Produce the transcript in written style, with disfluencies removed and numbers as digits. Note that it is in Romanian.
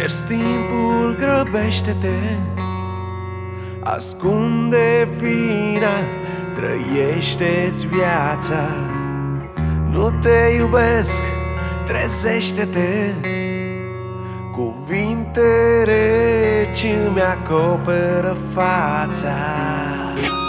Pierzi timpul, grăbește-te, ascunde vina, trăiește-ți viața. Nu te iubesc, trezește-te, cuvinte reci îmi acoperă fața.